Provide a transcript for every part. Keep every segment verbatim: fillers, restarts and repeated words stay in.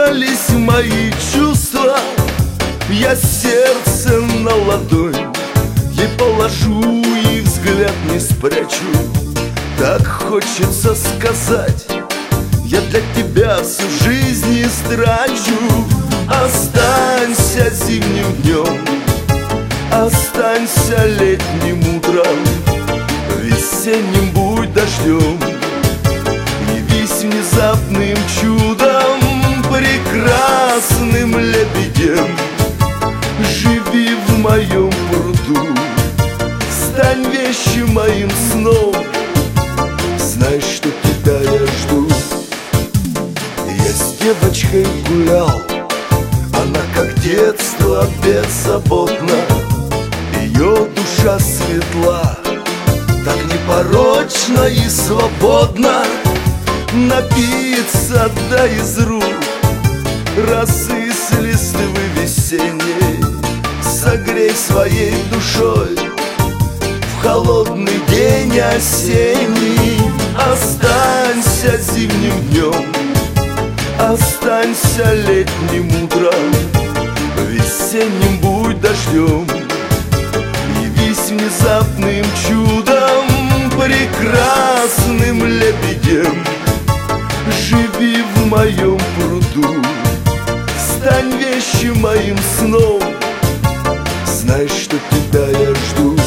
Разбежались мои чувства, я сердце на ладонь ей положу и взгляд не спрячу. Так хочется сказать: я для тебя всю жизнь истрачу. Останься зимним днем, останься летним утром, весенним будь дождем, явись внезапным чудом, прекрасным лебедем. Живи в моем пруду, стань вещью моим сном, знай, что тебя я жду. Я с девочкой гулял, она как детство беззаботна, ее душа светла, так непорочна и свободна. Напиться да из рук росы с листвы весенней, согрей своей душой в холодный день осенний. Останься зимним днем, останься летним утром, весенним будь дождем, явись внезапным чудом, прекрасным лебедем. Живи в моем пруду, стань вещью моим сном, знай, что тебя я жду.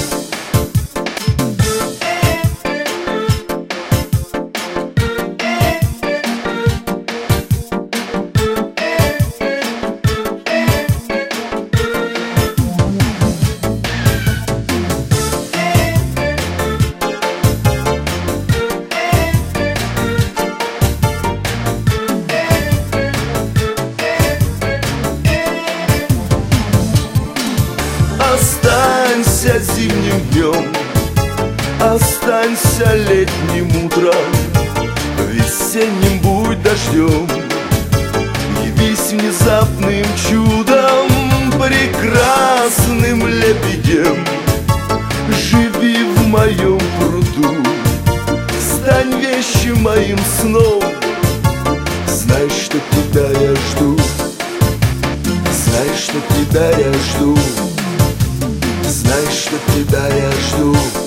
Останься зимним днем, останься летним утром, весенним будь дождем, явись внезапным чудом, прекрасным лебедем. Живи в моем пруду, стань вещью моим сном, знай, что тебя я жду, знай, что тебя я жду, знай, что тебя я жду.